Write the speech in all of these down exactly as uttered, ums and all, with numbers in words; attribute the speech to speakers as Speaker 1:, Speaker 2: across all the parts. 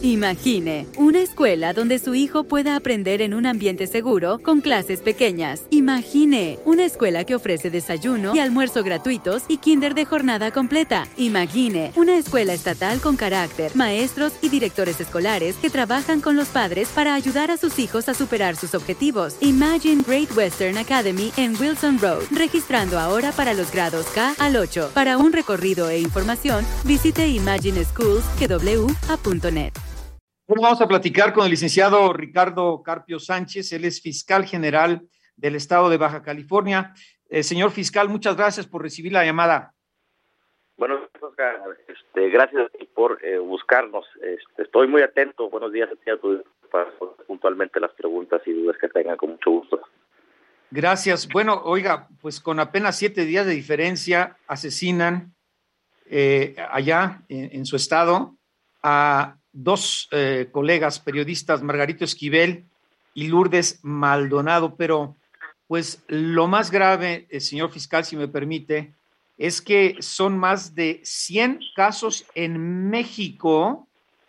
Speaker 1: Imagine una escuela donde su hijo pueda aprender en un ambiente seguro con clases pequeñas. Imagine una escuela que ofrece desayuno y almuerzo gratuitos y kinder de jornada completa. Imagine una escuela estatal con carácter, maestros y directores escolares que trabajan con los padres para ayudar a sus hijos a superar sus objetivos. Imagine Great Western Academy en Wilson Road, registrando ahora para los grados K al ocho. Para un recorrido e información, visite imagine schools punto net.
Speaker 2: Bueno, vamos a platicar con el licenciado Ricardo Carpio Sánchez. Él es fiscal general del estado de Baja California. Eh, señor fiscal, muchas gracias por recibir la llamada.
Speaker 3: Bueno, Oscar, este, gracias por eh, buscarnos. Este, estoy muy atento. Buenos días a ti, para puntualmente las preguntas y dudas que tengan, con mucho gusto.
Speaker 2: Gracias. Bueno, oiga, pues con apenas siete días de diferencia asesinan eh, allá en, en su estado a dos eh, colegas periodistas, Margarito Esquivel y Lourdes Maldonado, pero pues lo más grave, eh, señor fiscal, si me permite, es que son más de cien casos en México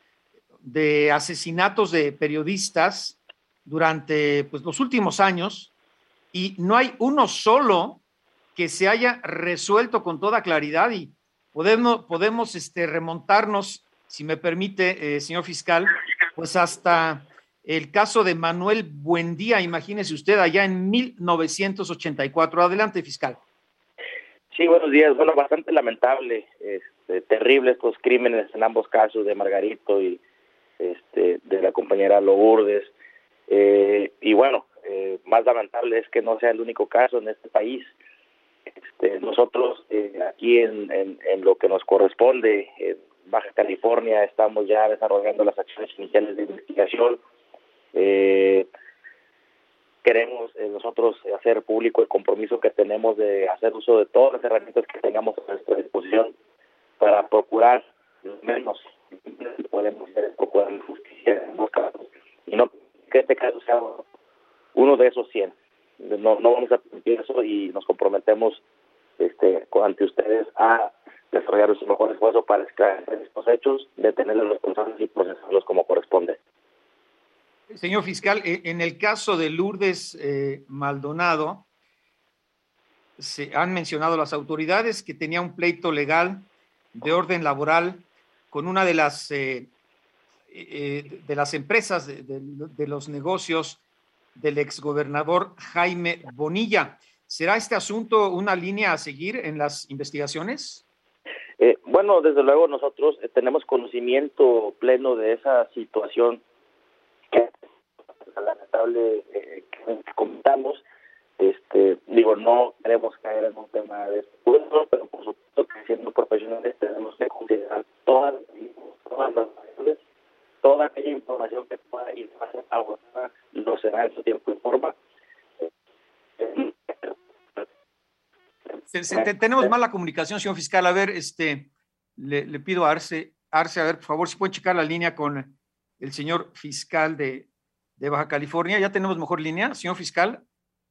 Speaker 2: de asesinatos de periodistas durante pues, los últimos años, y no hay uno solo que se haya resuelto con toda claridad, y podemos, podemos este, remontarnos, si me permite, eh, señor fiscal, pues hasta el caso de Manuel Buendía, imagínese usted, allá en mil novecientos ochenta y cuatro. Adelante, fiscal.
Speaker 3: Sí, buenos días. Bueno, bastante lamentable, este, terrible estos crímenes en ambos casos, de Margarito y este, de la compañera Lourdes. Eh, y bueno, eh, más lamentable es que no sea el único caso en este país. Este, nosotros eh, aquí en, en, en lo que nos corresponde, en Baja California, estamos ya desarrollando las acciones iniciales de investigación. Eh, queremos eh, nosotros hacer público el compromiso que tenemos de hacer uso de todas las herramientas que tengamos a nuestra disposición para procurar, lo menos que podemos hacer es procurar justicia en ambos casos, y no que este caso sea uno de esos cien. No, no vamos a permitir eso, y nos comprometemos este, ante ustedes a desarrollar su mejor esfuerzo para esclarecer estos hechos, detener a los responsables y procesarlos como corresponde.
Speaker 2: Señor fiscal, en el caso de Lourdes eh, Maldonado, se han mencionado las autoridades que tenía un pleito legal de orden laboral con una de las eh, eh, de las empresas de, de, de los negocios del exgobernador Jaime Bonilla. ¿Será este asunto una línea a seguir en las investigaciones?
Speaker 3: Eh, bueno, desde luego nosotros eh, tenemos conocimiento pleno de esa situación que lamentable eh, que comentamos. Este, digo, no queremos caer en un tema de escudo, pero por supuesto que siendo profesionales tenemos que considerar todas, todas las variables, toda aquella información que pueda ir a abordar, lo será en su tiempo y forma.
Speaker 2: Se, se, te, tenemos mala comunicación, señor fiscal. A ver, este, le, le pido a Arce, Arce, a ver, por favor, si pueden checar la línea con el señor fiscal de, de Baja California. ¿Ya tenemos mejor línea, señor fiscal?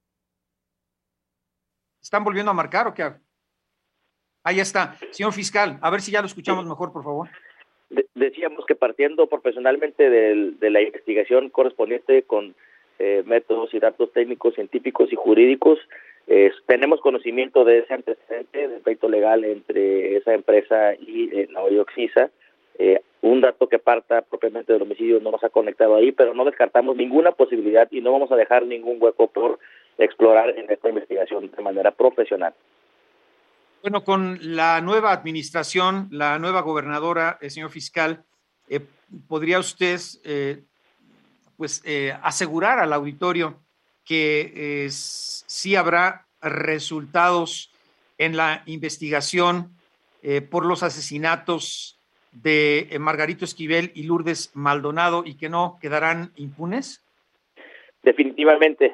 Speaker 2: ¿Están volviendo a marcar o qué? Ahí está. Señor fiscal, a ver si ya lo escuchamos mejor, por favor.
Speaker 3: De, decíamos que partiendo profesionalmente de, de la investigación correspondiente con eh, métodos y datos técnicos, científicos y jurídicos, eh, tenemos conocimiento de ese antecedente, del pleito legal entre esa empresa y eh, Naoyoxisa. Eh, un dato que parta propiamente del homicidio no nos ha conectado ahí, pero no descartamos ninguna posibilidad y no vamos a dejar ningún hueco por explorar en esta investigación de manera profesional.
Speaker 2: Bueno, con la nueva administración, la nueva gobernadora, el señor fiscal, eh, ¿podría usted eh, pues, eh, asegurar al auditorio que eh, sí habrá resultados en la investigación eh, por los asesinatos de eh, Margarito Esquivel y Lourdes Maldonado y que no quedarán impunes?
Speaker 3: Definitivamente.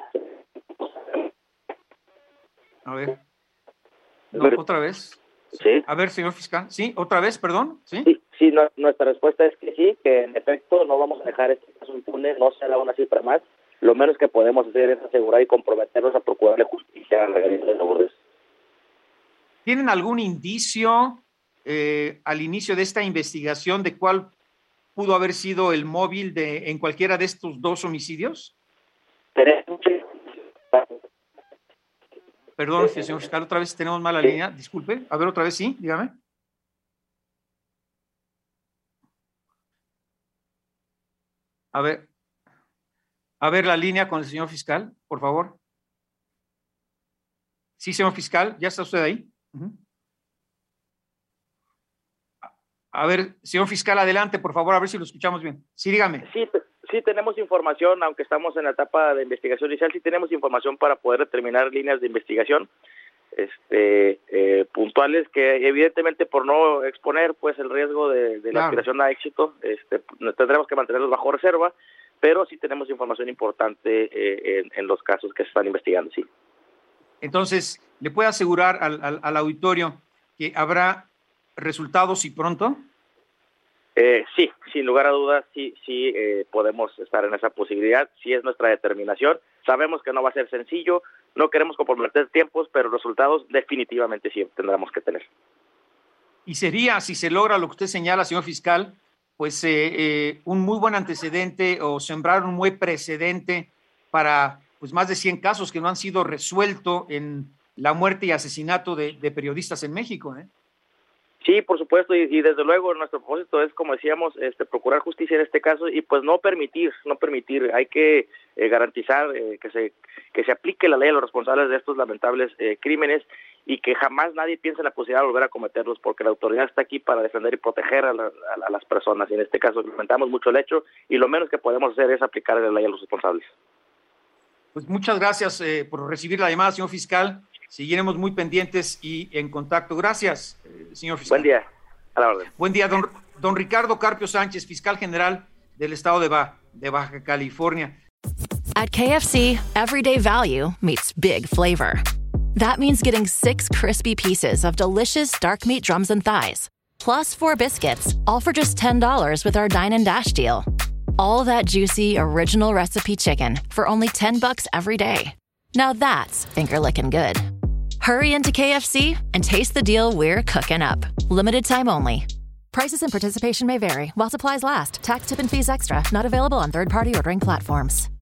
Speaker 2: A ver. No, ¿otra vez?
Speaker 3: Sí.
Speaker 2: A ver, señor fiscal. Sí, otra vez, perdón. Sí,
Speaker 3: sí, sí no, nuestra respuesta es que sí, que en efecto no vamos a dejar este caso impune, no será una cifra más. Lo menos que podemos hacer es asegurar y comprometernos a procurarle justicia a Margarito de Lourdes.
Speaker 2: ¿Tienen algún indicio eh, al inicio de esta investigación de cuál pudo haber sido el móvil de en cualquiera de estos dos homicidios? Perdón, señor fiscal, otra vez tenemos mala sí. línea. Disculpe. A ver, otra vez, sí, dígame. A ver. A ver la línea con el señor fiscal, por favor. Sí, señor fiscal, ¿ya está usted ahí? Uh-huh. A ver, señor fiscal, adelante, por favor, a ver si lo escuchamos bien. Sí, dígame.
Speaker 3: Sí, sí tenemos información, aunque estamos en la etapa de investigación inicial, sí tenemos información para poder determinar líneas de investigación este, eh, puntuales que evidentemente por no exponer pues el riesgo de, de la claro. aspiración a éxito, este, tendremos que mantenerlos bajo reserva, pero sí tenemos información importante eh, en, en los casos que se están investigando, sí.
Speaker 2: Entonces, ¿le puedo asegurar al, al, al auditorio que habrá resultados y pronto?
Speaker 3: Eh, sí, sin lugar a dudas, sí, sí eh, podemos estar en esa posibilidad, sí es nuestra determinación. Sabemos que no va a ser sencillo, no queremos comprometer tiempos, pero resultados definitivamente sí tendremos que tener.
Speaker 2: Y sería, si se logra lo que usted señala, señor fiscal, pues eh, eh, un muy buen antecedente o sembrar un buen precedente para pues más de cien casos que no han sido resueltos en la muerte y asesinato de, de periodistas en México, ¿eh?
Speaker 3: Sí, por supuesto, y, y desde luego nuestro propósito es, como decíamos, este, procurar justicia en este caso y pues no permitir, no permitir, hay que eh, garantizar eh, que se que se aplique la ley a los responsables de estos lamentables eh, crímenes y que jamás nadie piense en la posibilidad de volver a cometerlos, porque la autoridad está aquí para defender y proteger a, la, a, a las personas, y en este caso lamentamos mucho el hecho y lo menos que podemos hacer es aplicar la ley a los responsables.
Speaker 2: Pues muchas gracias eh, por recibir la llamada, señor fiscal. Seguiremos muy pendientes y en contacto. Gracias, eh, señor fiscal.
Speaker 3: Buen día. A la orden.
Speaker 2: Buen día, don, don Ricardo Carpio Sánchez, fiscal general del estado de, ba de Baja California.
Speaker 4: At K F C, everyday value meets big flavor. That means getting six crispy pieces of delicious dark meat drums and thighs, plus four biscuits, all for just ten dollars with our Dine and Dash deal. All that juicy, original recipe chicken for only ten bucks every day. Now that's finger-licking good. Hurry into K F C and taste the deal we're cooking up. Limited time only. Prices and participation may vary while supplies last. Tax, tip, and fees extra. Not available on third-party ordering platforms.